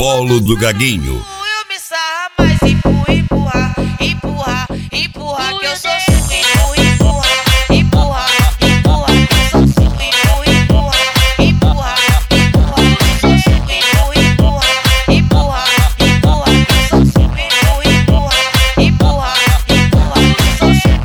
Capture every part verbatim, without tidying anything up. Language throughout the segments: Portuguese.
Polo do Gaguinho. Eu me sarra mais, empurra, empurra, empurra, empurra, que eu sou suco, empurra, empurra, empurra, empurra, que eu sou suco, empurra, empurra, empurra, empurra, que eu sou suco, empurra, empurra, empurra, empurra, que eu sou suco, empurra, empurra, empurra, empurra, que eu sou suco.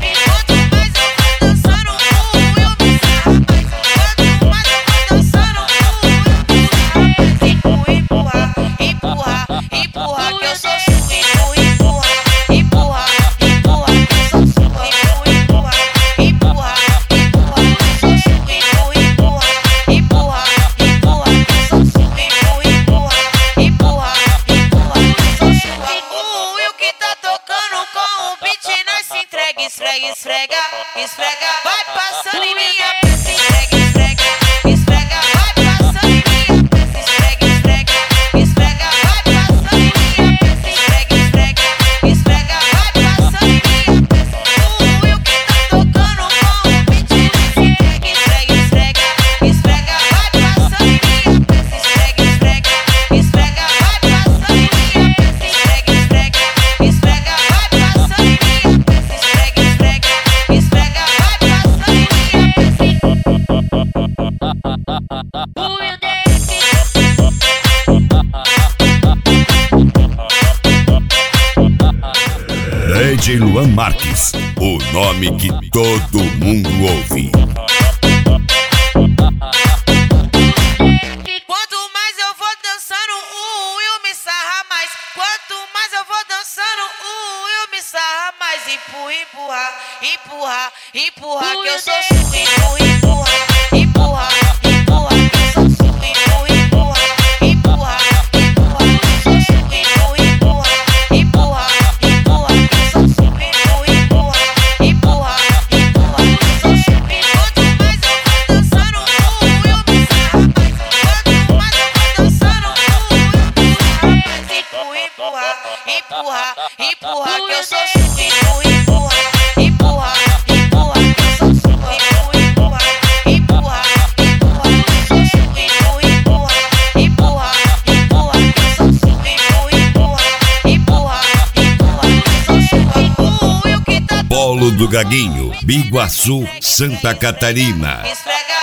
Esfrega, esfrega, esfrega, vai passando em minha peça, esfrega, esfrega, esfrega, vai passando em minha peça, esfrega, esfrega, esfrega, vai passando em minha peça, esfrega, esfrega, esfrega, vai passando em minha peça. O Will que tá tocando com o beat nesse esfrega, esfrega, esfrega, esfrega, vai passando em minha peça, esfrega, esfrega, esfrega, vai passando em minha peça, esfrega, esfrega, esfrega, vai passando em minha D J Luan Marques, o nome que todo mundo ouve. Quanto mais eu vou dançando, o Will me sarra mais. Quanto mais eu vou dançando, o Will me sarra mais. Empurra, empurra, empurra, empurra, que eu sou suco, empurra, empurra, empurra, empurra, que eu sou suco, empurra, empurra, empurra, empurra, que eu sou suco, empurra, empurra, empurra, empurra, que eu sou suco, empurra, empurra, empurra, empurra, que eu sou suco. Quanto mais eu vou dançando, o Will me sarra mais. Quanto mais eu vou dançando, o Will me sarra mais. Empurra, empurra, empurra, empurra, que eu sou suco, empurra, empurra, empurra, empurra, que eu sou suco, empurra, empurra, empurra, empurra, que eu sou suco, empurra, empurra, empurra, empurra, que eu sou suco, empurra, empurra, empurra, empurra, que eu sou suco. O Will que tá Polo do Gaguinho, Biguaçu, Santa Catarina. esfrega